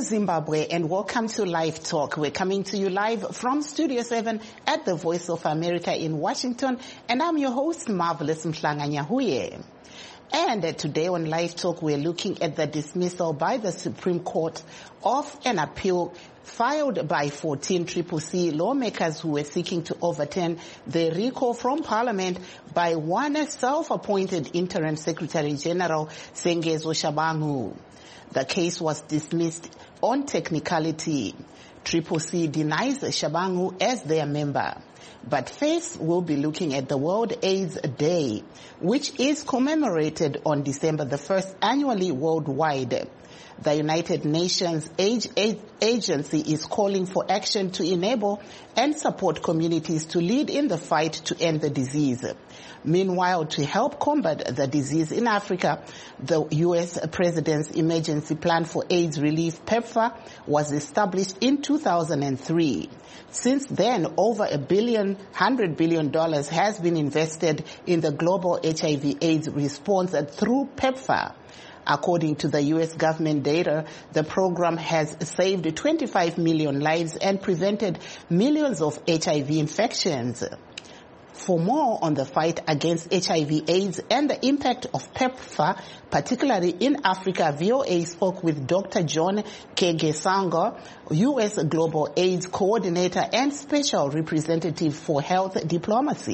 Zimbabwe, and welcome to Live Talk. We're coming to you live from Studio 7 at the Voice of America in Washington, and I'm your host, Marvelous Mhlanga-Nyahuye. And today on Live Talk, we're looking at the dismissal by the Supreme Court of an appeal filed by 14 CCC lawmakers who were seeking to overturn the recall from Parliament by one self-appointed interim Secretary General, Sengezo Shabangu. The case was dismissed on technicality. CCC denies Shabangu as their member. But FACE will be looking at the World AIDS Day, which is commemorated on December the 1st annually worldwide. The United Nations AIDS Agency is calling for action to enable and support communities to lead in the fight to end the disease. Meanwhile, to help combat the disease in Africa, the U.S. President's Emergency Plan for AIDS Relief, PEPFAR, was established in 2003. Since then, over $100 billion has been invested in the global HIV/AIDS response through PEPFAR. According to the U.S. government data, the program has saved 25 million lives and prevented millions of HIV infections. For more on the fight against HIV/AIDS and the impact of PEPFAR, particularly in Africa, VOA spoke with Dr. John Kegesanga, U.S. Global AIDS Coordinator and Special Representative for Health Diplomacy.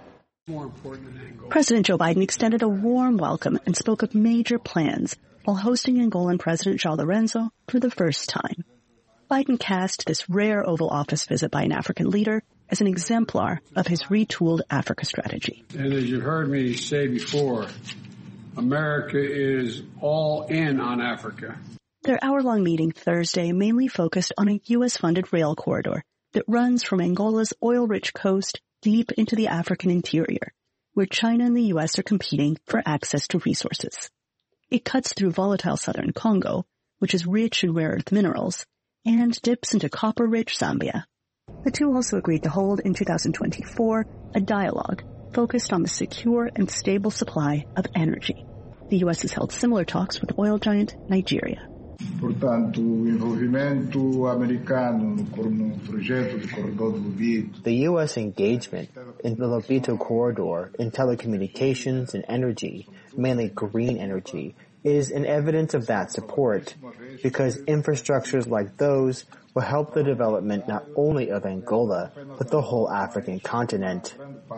President Joe Biden extended a warm welcome and spoke of major plans while hosting Angolan President João Lourenço for the first time. Biden cast this rare Oval Office visit by an African leader as an exemplar of his retooled Africa strategy. And as you've heard me say before, America is all in on Africa. Their hour-long meeting Thursday mainly focused on a U.S.-funded rail corridor that runs from Angola's oil-rich coast deep into the African interior, where China and the U.S. are competing for access to resources. It cuts through volatile southern Congo, which is rich in rare earth minerals, and dips into copper-rich Zambia. The two also agreed to hold in 2024 a dialogue focused on the secure and stable supply of energy. The U.S. has held similar talks with oil giant Nigeria. Portanto, o envolvimento americano no projeto de corredor do Lobito. The U.S. engagement in the Lobito corridor in telecommunications and energy, mainly green energy, is an evidence of that support, because infrastructures like those will help the development not only of Angola, but the whole African continent.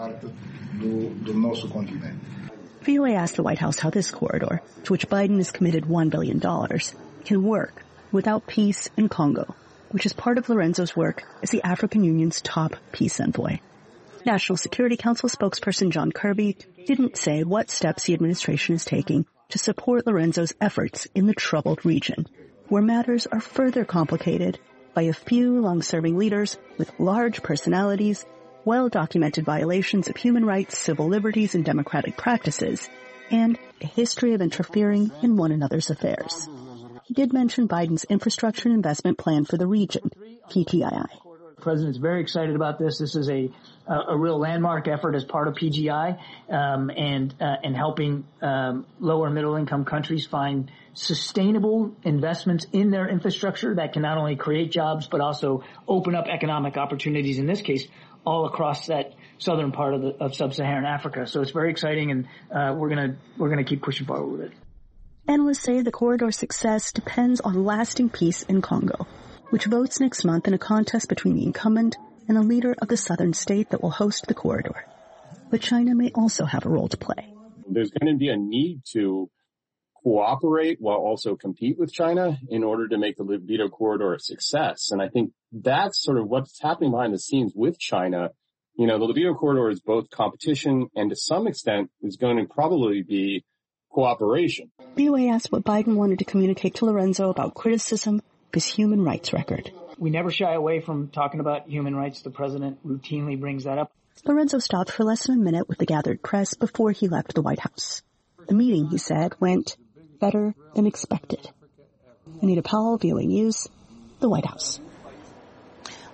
VOA asked the White House how this corridor, to which Biden has committed $1 billion, can work without peace in Congo, which is part of Lourenço's work as the African Union's top peace envoy. National Security Council spokesperson John Kirby didn't say what steps the administration is taking to support Lourenço's efforts in the troubled region, where matters are further complicated by a few long-serving leaders with large personalities, well-documented violations of human rights, civil liberties, and democratic practices, and a history of interfering in one another's affairs. He did mention Biden's infrastructure and investment plan for the region, PGI. The president is very excited about this. This is a real landmark effort as part of PGI, and helping lower and middle income countries find sustainable investments in their infrastructure that can not only create jobs but also open up economic opportunities, in this case, all across that southern part of sub-Saharan Africa. So it's very exciting, and we're gonna keep pushing forward with it. Analysts say the corridor's success depends on lasting peace in Congo, which votes next month in a contest between the incumbent and a leader of the southern state that will host the corridor. But China may also have a role to play. There's going to be a need to cooperate while also compete with China in order to make the Lobito corridor a success. And I think that's sort of what's happening behind the scenes with China. You know, the Lobito corridor is both competition and to some extent is going to probably be cooperation. VOA asked what Biden wanted to communicate to Lourenço about criticism of his human rights record. We never shy away from talking about human rights. The president routinely brings that up. Lourenço stopped for less than a minute with the gathered press before he left the White House. The meeting, he said, went better than expected. Anita Powell, VOA News, the White House.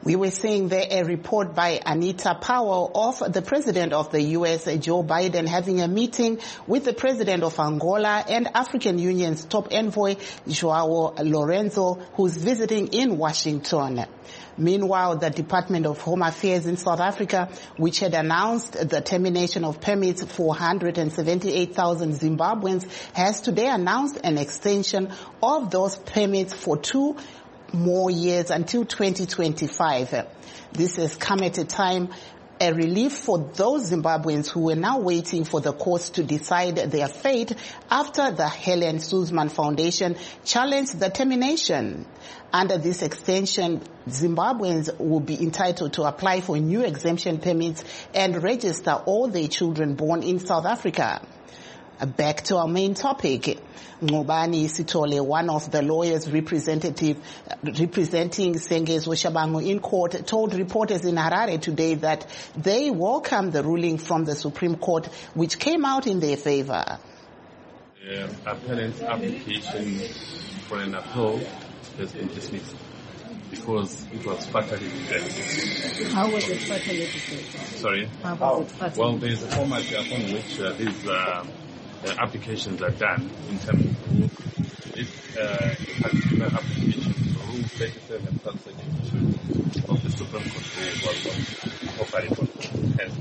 We were seeing there a report by Anita Powell of the President of the U.S., Joe Biden, having a meeting with the President of Angola and African Union's top envoy, Joao Lorenzo, who's visiting in Washington. Meanwhile, the Department of Home Affairs in South Africa, which had announced the termination of permits for 178,000 Zimbabweans, has today announced an extension of those permits for 2 more years until 2025. This has come at a time a relief for those Zimbabweans who were now waiting for the courts to decide their fate after the Helen Suzman Foundation challenged the termination. Under this extension, Zimbabweans will be entitled to apply for new exemption permits and register all their children born in South Africa. Back to our main topic. Ngobani Sithole, one of the lawyers representing Sengezo Shabangu in court, told reporters in Harare today that they welcome the ruling from the Supreme Court, which came out in their favor. The appellant's application for an appeal has been dismissed because it was fatally rejected. How was it fatally rejected? Sorry? How was it fatally? Well, there is a format upon which these applications are done in terms of the rule. If a particular application for Rule 37 subsection 2 of the Supreme Court rule was operated has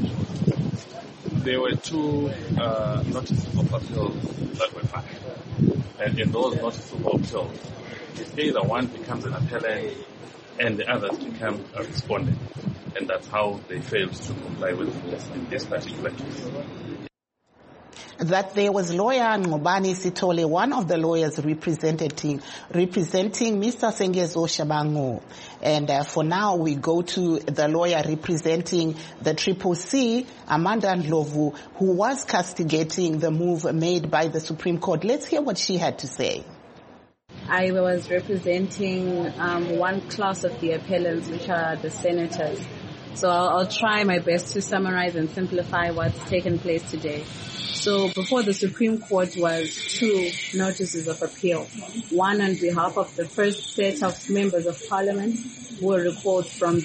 been. There were 2 notices of appeals that were filed. And in those notices of appeals, it's either one becomes an appellant and the others become a respondent. And that's how they failed to comply with this in this particular case. That there was lawyer Ngobani Sithole, one of the lawyers representing Mr. Sengezo Shabangu. And for now, we go to the lawyer representing the CCC, Amanda Ndlovu, who was castigating the move made by the Supreme Court. Let's hear what she had to say. I was representing one class of the appellants, which are the senators. So I'll try my best to summarize and simplify what's taken place today. So before the Supreme Court was 2 notices of appeal. One on behalf of the first set of members of Parliament who were recalled from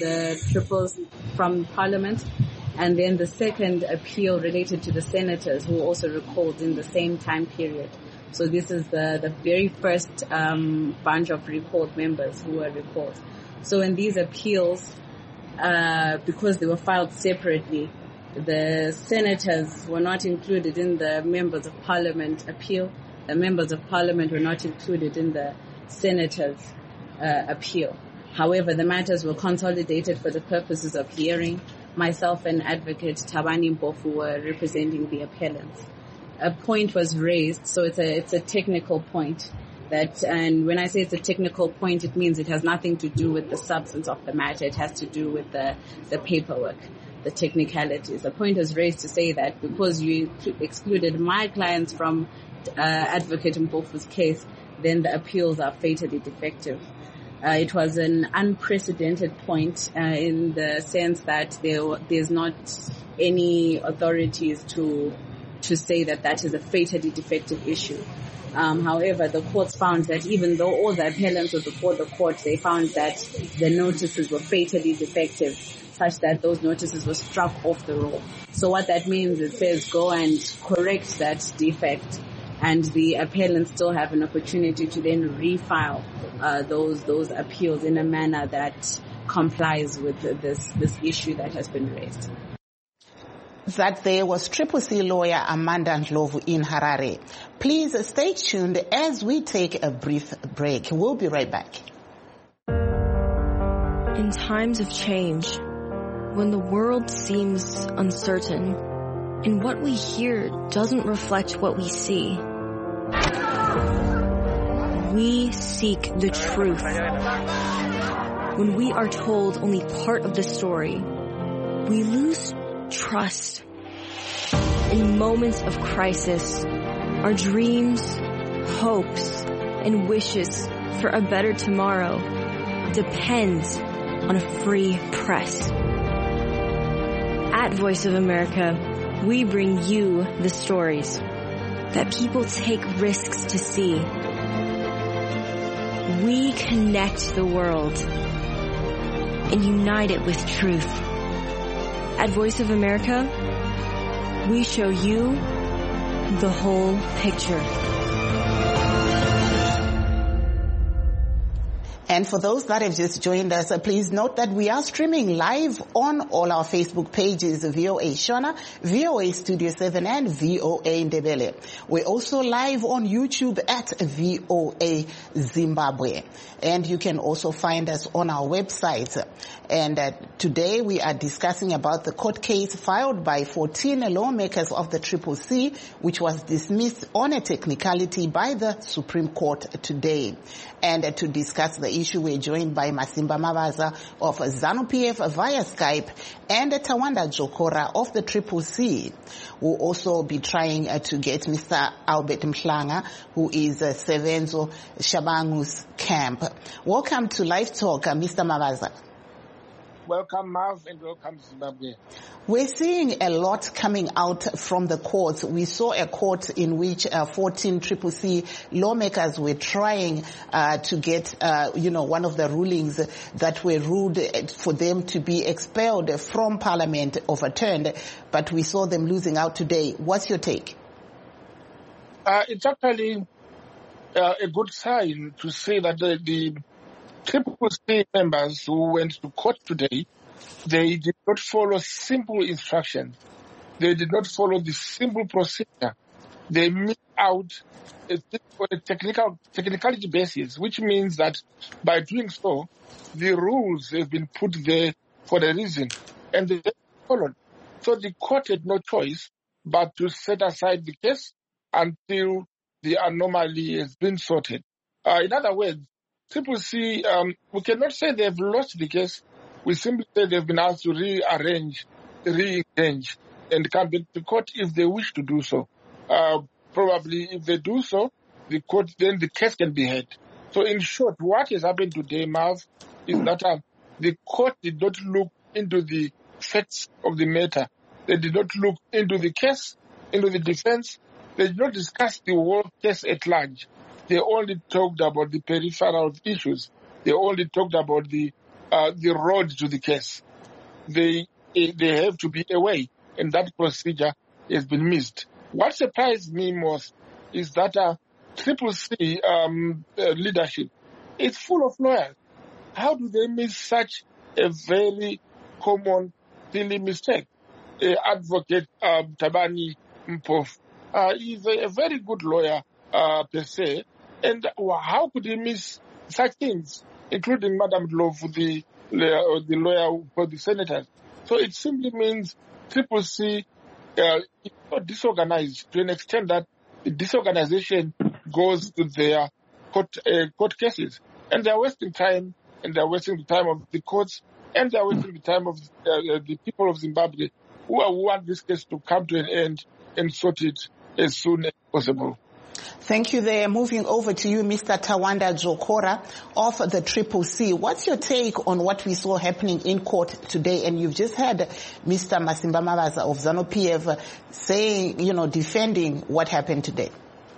from Parliament, and then the second appeal related to the senators who were also recalled in the same time period. So this is the very first bunch of recalled members who were recalled. So in these appeals, because they were filed separately, the senators were not included in the members of Parliament appeal. The members of Parliament were not included in the senators' appeal. However, the matters were consolidated for the purposes of hearing. Myself and Advocate Thabani Mpofu were representing the appellants. A point was raised, so it's a technical point. And when I say it's a technical point, it means it has nothing to do with the substance of the matter. It has to do with the paperwork, the technicalities. The point was raised to say that because you excluded my clients from Advocate Mpofu's case, then the appeals are fatally defective. It was an unprecedented point in the sense that there's not any authorities to say that is a fatally defective issue. However, the courts found that even though all the appellants were before the court, they found that the notices were fatally defective, such that those notices were struck off the roll. So what that means, it says go and correct that defect, and the appellants still have an opportunity to then refile those appeals in a manner that complies with this issue that has been raised. That there was CCC lawyer Amanda Ndlovu in Harare. Please stay tuned as we take a brief break. We'll be right back. In times of change, when the world seems uncertain and what we hear doesn't reflect what we see, we seek the truth. When we are told only part of the story, we lose trust. In moments of crisis, our dreams, hopes, and wishes for a better tomorrow depends on a free press. At Voice of America, we bring you the stories that people take risks to see. We connect the world. and unite it with truth. At Voice of America, we show you the whole picture. And for those that have just joined us, please note that we are streaming live on all our Facebook pages, VOA Shona, VOA Studio 7, and VOA Ndebele. We're also live on YouTube at VOA Zimbabwe. And you can also find us on our website. And today we are discussing about the court case filed by 14 lawmakers of the CCC, which was dismissed on a technicality by the Supreme Court today. And to discuss the issue, we're joined by Masimba Mavaza of ZANU-PF via Skype and Tawanda Jokora of the CCC. We'll also be trying to get Mr. Albert Mhlanga, who is Sevenzo Shabangu's camp. Welcome to Live Talk, Mr. Mavaza. Welcome, Marv, and welcome to Zimbabwe. We're seeing a lot coming out from the courts. We saw a court in which 14 CCC lawmakers were trying to get, one of the rulings that were ruled for them to be expelled from Parliament overturned, but we saw them losing out today. What's your take? It's actually a good sign to say that the CCC members who went to court today, they did not follow simple instructions. They did not follow the simple procedure. They missed out on a technicality basis, which means that by doing so, the rules have been put there for a reason, and they followed. So the court had no choice but to set aside the case until the anomaly has been sorted. In other words, CCC, we cannot say they've lost the case. We simply say they've been asked to re-engage, and come back to court if they wish to do so. Probably if they do so, the court, then the case can be heard. So in short, what has happened today, Marv, is that the court did not look into the facts of the matter. They did not look into the case, into the defense. They did not discuss the whole case at large. They only talked about the peripheral issues. They only talked about the road to the case. They have to be away, and that procedure has been missed. What surprised me most is that CCC leadership is full of lawyers. How do they miss such a very common, silly mistake? Advocate Tabani Mpofu is a very good lawyer per se. And how could he miss such things, including Madam Dlovu, the lawyer for the senators? So it simply means CCC is not disorganized to an extent that the disorganization goes to their court cases. And they're wasting time, and they're wasting the time of the courts, and they're wasting the time of the people of Zimbabwe who want this case to come to an end and sort it as soon as possible. Thank you there. Moving over to you, Mr. Tawanda Jokora of the CCC. What's your take on what we saw happening in court today? And you've just had Mr. Masimba Mavaza of ZANU-PF saying, defending what happened today.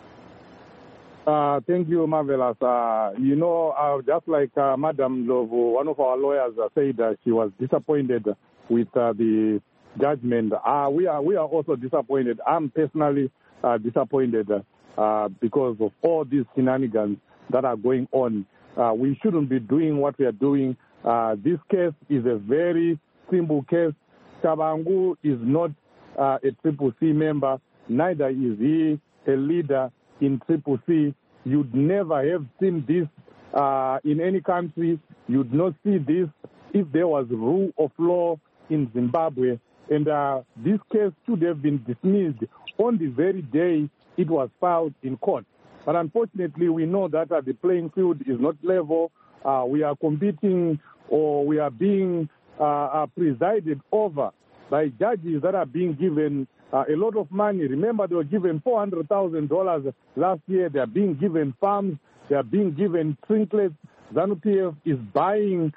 Thank you, Marvelous. Just like Madam Dlovu, one of our lawyers said she was disappointed with the judgment. We are also disappointed. I'm personally disappointed because of all these shenanigans that are going on. We shouldn't be doing what we are doing. This case is a very simple case. Shabangu is not a CCC member, neither is he a leader in CCC. You'd never have seen this in any country. You'd not see this if there was rule of law in Zimbabwe. And this case should have been dismissed on the very day it was filed in court. But unfortunately, we know that the playing field is not level. We are competing, or we are being presided over by judges that are being given a lot of money. Remember, they were given $400,000 last year. They are being given farms. They are being given trinkets. ZANU-PF is buying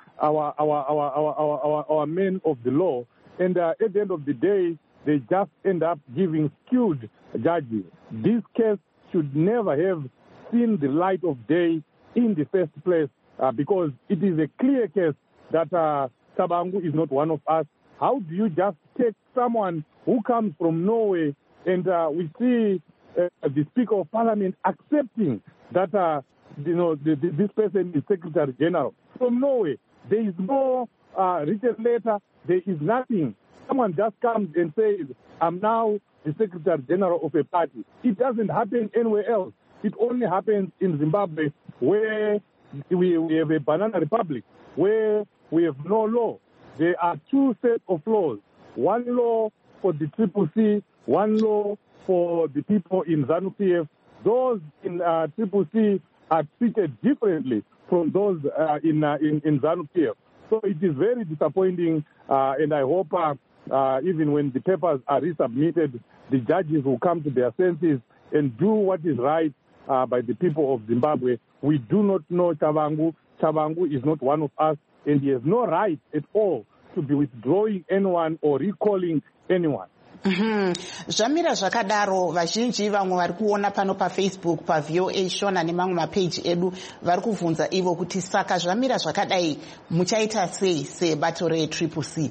our men of the law. And at the end of the day, they just end up giving skewed judges. This case should never have seen the light of day in the first place because it is a clear case that Chabangu is not one of us. How do you just take someone who comes from Norway and we see the Speaker of Parliament accepting that, this person is Secretary General from Norway? There is no written letter. There is nothing. Someone just comes and says, I'm now the Secretary General of a party. It doesn't happen anywhere else. It only happens in Zimbabwe, where we have a banana republic, where we have no law. There are two sets of laws. One law for the CCC, one law for the people in ZANU-PF. Those in CCC are treated differently from those in ZANU-PF. So it is very disappointing, and I hope even when the papers are resubmitted, the judges will come to their senses and do what is right by the people of Zimbabwe. We do not know Chabangu. Chabangu is not one of us, and he has no right at all to be withdrawing anyone or recalling anyone. Zvamira zvakadaro, vazhinji vamwe vari kuona pano paFacebook, paVOA Shona nemamwe mapeji edu vari kubvunza ivo kuti saka zvamira zvakadai muchaita sei sebato reCCC?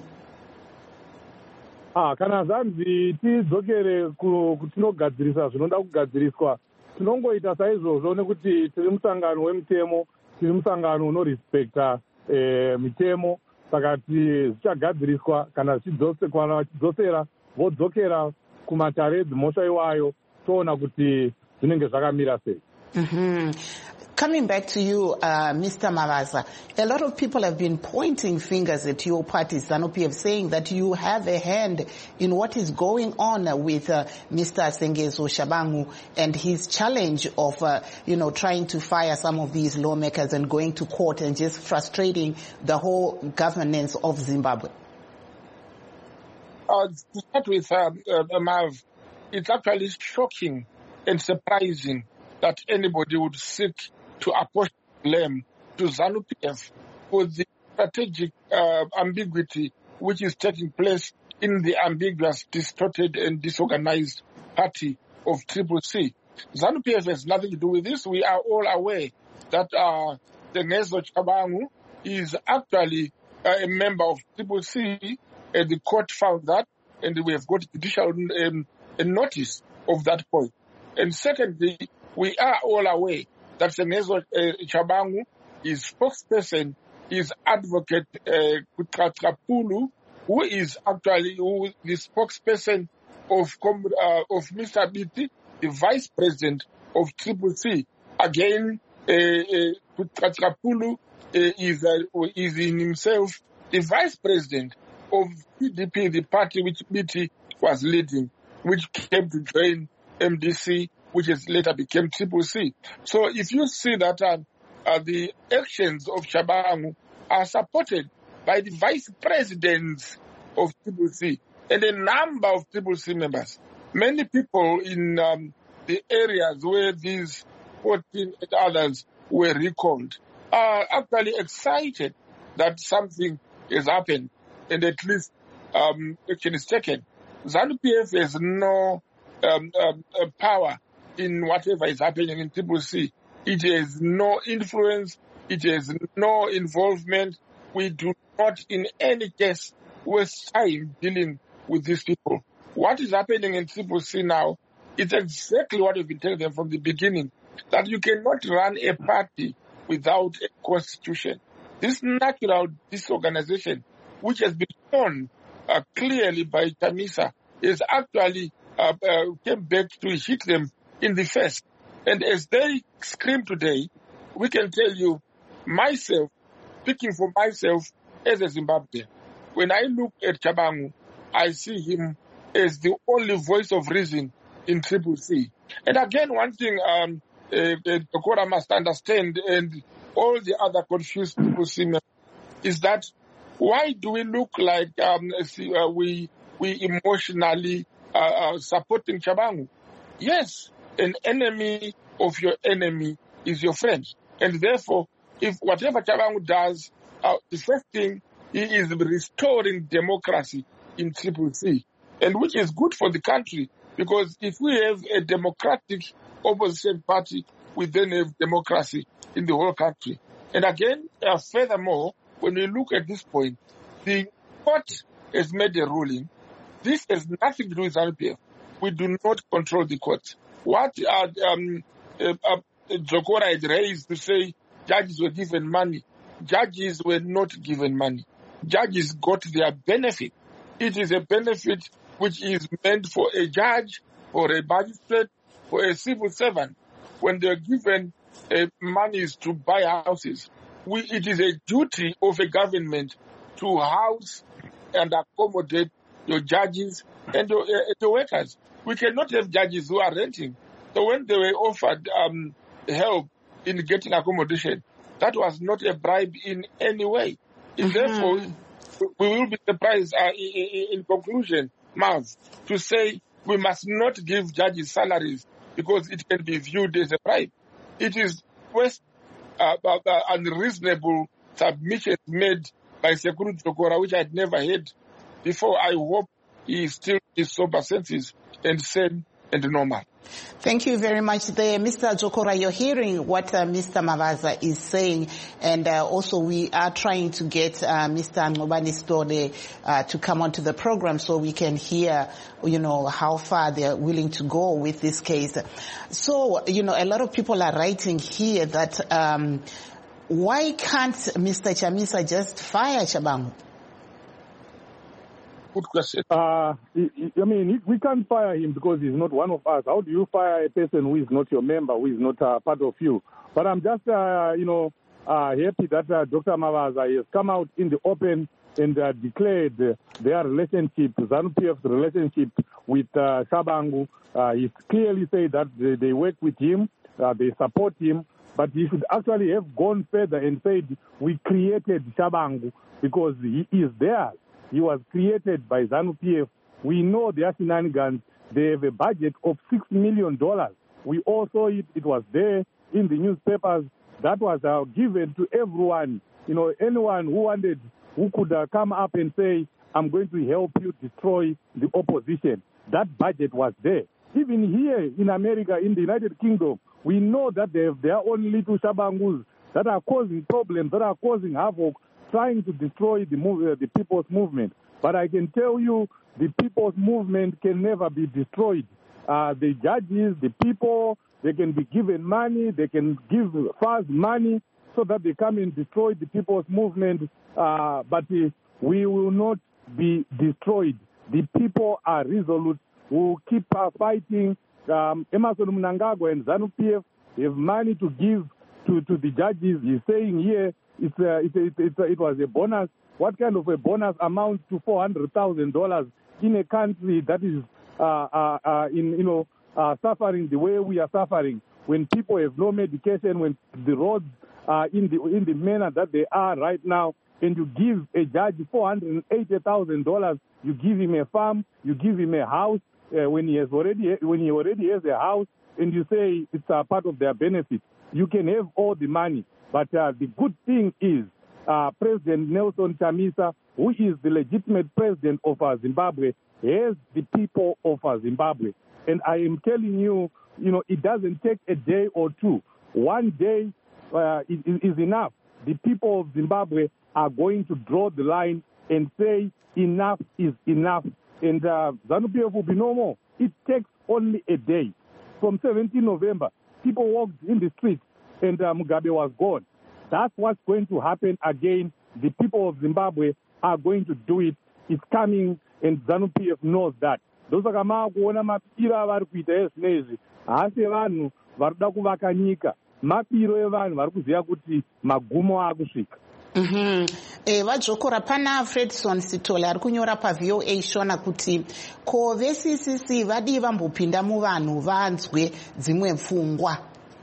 Kana zanzi tidzokere kutinogadzirisa zvinoda kugadziriswa, tinongoita saizvozvo nekuti tiri musangano wemutemo, tiri musangano unorespekta mitemo, saka zvichagadziriswa kana vachidzosera vodzokera kumatare edzimhosva iwayo toona kuti zvinenge zvakamira sei. Coming back to you, Mr. Mavaza, a lot of people have been pointing fingers at your party, ZANU-PF, saying that you have a hand in what is going on with Mr. Sengezo Shabangu and his challenge of, trying to fire some of these lawmakers and going to court and just frustrating the whole governance of Zimbabwe. To start with, Mav, it's actually shocking and surprising that anybody would seek to apportion blame to ZANU-PF for the strategic ambiguity which is taking place in the ambiguous, distorted and disorganized party of CCC. ZANU-PF has nothing to do with this. We are all aware that Sengezo Shabangu is actually a member of CCC, and the court found that, and we have got judicial notice of that point. And secondly, we are all aware that Sengezo Shabangu, his spokesperson, is Advocate Kutrapulu, who is actually the spokesperson of Mr. Biti, the vice president of CCC. Again, Kutrapulu is in himself the vice president of PDP, the party which Biti was leading, which came to join MDC, which has later became CCC. So if you see that the actions of Shabangu are supported by the vice presidents of CCC and a number of CCC members, many people in the areas where these 14 and others were recalled are actually excited that something has happened and at least action is taken. ZANU-PF has no power in whatever is happening in CCC. It has no influence. It has no involvement. We do not in any case waste time dealing with these people. What is happening in CCC now is exactly what we've been telling them from the beginning, that you cannot run a party without a constitution. This natural disorganization, which has been shown clearly by Chamisa, is actually came back to hit them in the face. And as they scream today, we can tell you, myself, speaking for myself as a Zimbabwean, when I look at Shabangu, I see him as the only voice of reason in CCC. And again, one thing the Kora must understand, and all the other confused CCC, is that why do we look like we emotionally supporting Shabangu? Yes, an enemy of your enemy is your friend. And therefore, if whatever Shabangu does, the first thing, he is restoring democracy in CCC, and which is good for the country, because if we have a democratic opposition party, we then have democracy in the whole country. And again, furthermore, when we look at this point, The court has made a ruling. This has nothing to do with ZANU-PF. We do not control the court. What Jokora had raised to say judges were given money. Judges were not given money. Judges got their benefit. It is a benefit which is meant for a judge, or a magistrate, or a civil servant. When they're given monies to buy houses, it is a duty of a government to house and accommodate your judges and your workers. We cannot have judges who are renting. So when they were offered help in getting accommodation, that was not a bribe in any way. Therefore, we will be surprised in conclusion, Marv, to say we must not give judges salaries because it can be viewed as a bribe. It is unreasonable submissions made by Sekuru Jokora, which I had never heard before. I hope he still is sober senses and sane and normal. Thank you very much there. Mr. Jokora, you're hearing what Mr. Mavaza is saying, and also we are trying to get Mr. Ngobani Stole to come onto the program so we can hear, how far they're willing to go with this case. So, a lot of people are writing here that why can't Mr. Chamisa just fire Shabangu? Good question. We can't fire him because he's not one of us. How do you fire a person who is not your member, who is not part of you? But I'm just, happy that Dr. Mavaza has come out in the open and declared their relationship, ZANU-PF's relationship with Shabangu. He clearly said that they work with him, they support him, but he should actually have gone further and said, we created Shabangu because he is theirs. He was created by ZANU-PF. We know their shenanigans. They have a budget of $6 million. We all saw it. It was there in the newspapers. That was given to everyone. Anyone who could come up and say, I'm going to help you destroy the opposition. That budget was there. Even here in America, in the United Kingdom, we know that they have their own little Shabangus that are causing problems, that are causing havoc, trying to destroy the people's movement. But I can tell you, the people's movement can never be destroyed. The judges, the people, they can be given money, they can give fast money so that they come and destroy the people's movement. But we will not be destroyed. The people are resolute. We'll keep fighting. Emmerson Mnangagwa and ZANU-PF have money to give to the judges. He's saying here, it was a bonus. What kind of a bonus amounts to $400,000 in a country that is suffering the way we are suffering? When people have no medication, when the roads are in the manner that they are right now, and you give a judge $480,000, you give him a farm, you give him a house when he already has a house, and you say it's a part of their benefit. You can have all the money. But the good thing is President Nelson Chamisa, who is the legitimate president of Zimbabwe, has the people of Zimbabwe. And I am telling you, it doesn't take a day or two. One day is enough. The people of Zimbabwe are going to draw the line and say enough is enough. And ZANU-PF will be no more. It takes only a day. From 17 November, people walked in the streets and Mugabe was gone. That's what's going to happen again. The people of Zimbabwe are going to do it. It's coming, and ZANU-PF knows that. Ndosaka kuona mapiro avari kuita ezvinezvi haasi vanhu vari kuda kuvaka nyika, mapiro evanhu vari kuziva kuti magumo akusvika. Vajokora pana Fredson Sitole ari kunyora paVOA shona kuti ko veCCC vadi vambopinda muvanhu vanzwe dzimwe pfungwa.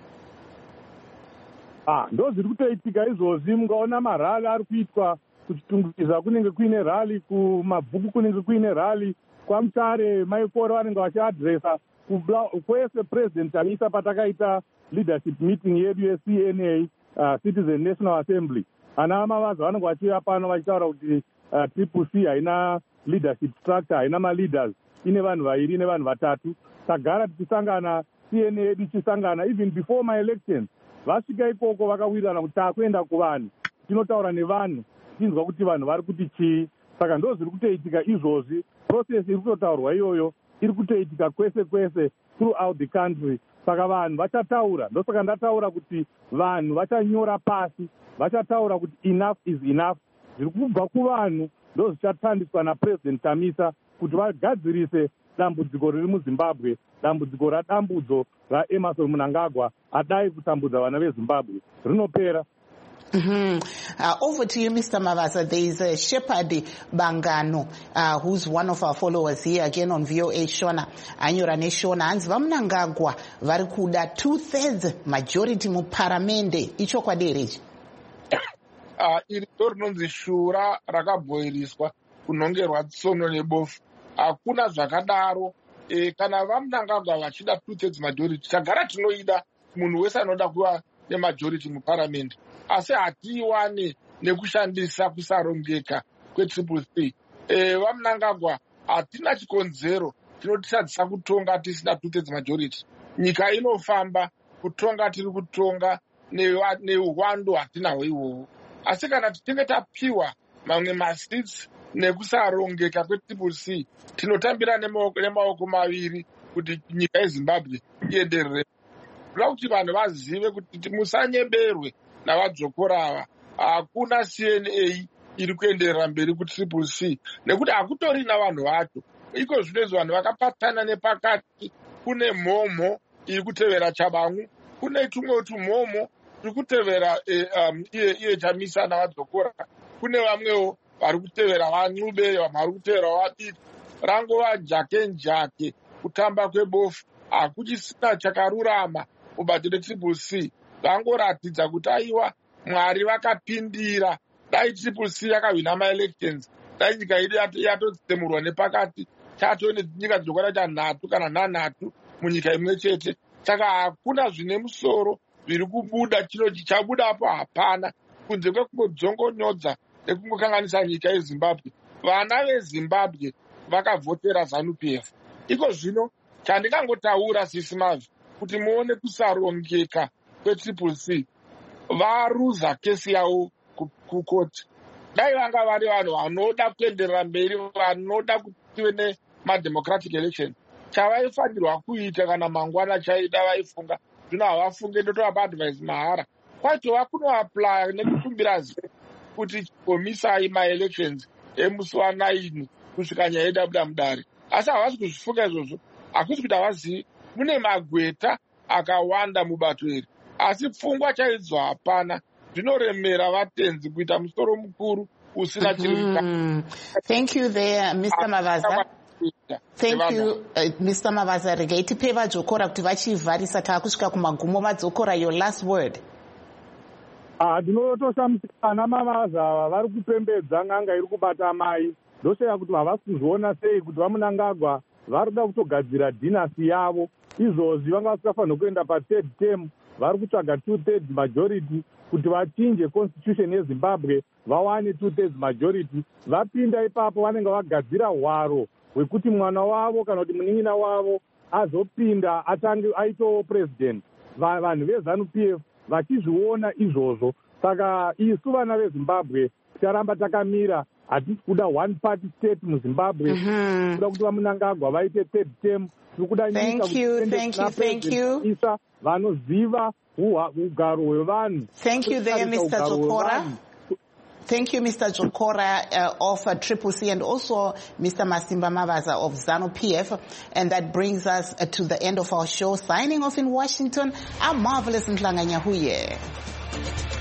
Ndozviri kutoitika izvozvi. Mungaona marali ari kuitwa kuchitungiza, kunenge kuine rali, kumabhuku kunenge kuine rali, kwaMutare Maikoro vanenge vachiadresa kwese President Chamisa patakaita leadership meeting yedu yeCNA, Citizen National Assembly. Ana Mavaza vanenge vachiuya pano vachitaura kuti CCC haina leadership structure, haina maleaders, ine vanhu vairi, ine vanhu vatatu. Tagara tichisangana, CNA yedu ichisangana even before my elections. Vasvika ikoko vakawirirana kuti takuenda kuvanhu, tinotaura nevanhu, tinzwa kuti vanhu vari kuti chii. Saka ndo zviri kutoitika izvozvi. Process iri kutotaurwa iyoyo iri kutoitika kwese kwese throughout the country. Saka vanhu vachataura. Ndosaka ndataura kuti vanhu vachanyora pasi, vachataura kuti enough is enough. Zviri kubva kuvanhu ndo zvichatandiswa naPresident Chamisa kuti vagadzirise dambudziko riri muZimbabwe, dambudziko radambudzo raEmmerson Mnangagwa adai kutambudza vana veZimbabwe rinopera. Over to you, Mr. Mavaza. There is Shepherd Bangano, who's one of our followers here again on VOA Shona. Anyorane Shona. Hanzi vaMnangagwa vari kuda 2/3 majority muparamende. Icho kwaderechi? Iri rinonzi shura rakabhoiriswa kunongerwa tsono nebofu. Hakuna zvakadaro. Kana vaMnangagwa vachida 2/3 majority, tagara tinoida munhu wese anoda kuva nemajority muparamende. Asi hatiiwane nekushandisa kusarongeka kweCCC. VaMnangagwa hatina chikonzero chinotitadzisa kutonga tisina 2/3 majority. Nyika inofamba, kutonga tiri kutonga, neuhwando hatinahwo ihwohwo. Asi kana tichinge tapiwa mamwe maseats nekusarongeka kweCCC, tinotambira nemaoko maviri kuti nyika yeZimbabwe ienderere. Kuda kuti vanhu vazive kuti musanyeberwe navadzokora ava. Hakuna CNA iri kuenderera mberi kuCCC nekuti hakutori navanhu vacho. Iko zvinezvi vanhu vakapatana nepakati. Kune mhomho iri kutevera Chabangu, kune tumwe tumhomho turi kutevera iye Chamisa navadzokora, kune vamwewo vari kutevera vaNcube, vamwe vari kutevera vaBiti. Rangova jake njake kutamba kwebofu. Hakuchisina chakarurama mubato reCCC. Vangoratidza kuti aiwa Mwari vakapindira. Dai CCC yakahwina maelections, dai nyika yedu yatotsemurwa nepakati, chato nenyika dzinokwana chanhatu kana nhanhatu munyika imwe chete. Saka hakuna zvine musoro zviri kubuda. Chino chichabudapo hapana kunze kwekungodzongonyodza nekungokanganisa nyika yeZimbabwe. Vana veZimbabwe vakavhotera ZANU-PF. Iko zvino chandingangotaura sisimavi kuti muone kusarongeka kweCCC. Varuza kesi yavo kukoti. Dai vanga vari vanhu vanoda kuenderera mberi, vanoda kutive nemademocratic election, chavaifanirwa kuita kana mangwana chaida vaifunga. Zvino havafunge ndotovapa advice mahara. Kwaitova kunoaplya nekukumbira zve kuti komisai maelections emusi wa9 kusvika nyaya yedabuda mudare. Asi havasi kuzvifunga izvozvo. Hakusi kuti havazivi. Mune magweta akawanda mubato iri. Asi pfungwa chaidzo hapana. Zvinoremera vatenzi kuita musoro mukuru usina chirika. Thank you there, Mr. Mavaza. Thank you, Mr. Mavaza. Regai tipe vadzokora kuti vachivharisa taakusvika kumagumo. Vadzokora, your last word. Ndinotoshamisa ana Mavaza vari kupembedza n'anga iri kubata mai. Ndosheya kuti havasi kuzviona sei kuti vaMnangagwa vari kuda kutogadzira dhinasi yavo. Izvozvi vanga vasikafanira kuenda pa3rd term. Vari kutsvaga 2/3 majority kuti vachinje constitution yeZimbabwe vawane 2/3 majority. Vapinda ipapo vanenge vagadzira hwaro hwekuti mwana wavo kana kuti munin'ina wavo azopinda atange aitowo president. Vanhu veZANU-PF vachizviona izvozvo. Saka isu vana veZimbabwe ticharamba takamira. Hatisi kuda one party state muZimbabwe. Kuda kuti vaMnangagwa vaite 3rd term. Thank you. Vanoziva ugaro hwevanhu. Thank you there, Mr. Jokora. Thank you, Mr. Jokora of CCC and also Mr. Masimba Mavaza of ZANU-PF. And that brings us to the end of our show. Signing off in Washington, I'm Marvelous Mhlanga Nyahuye.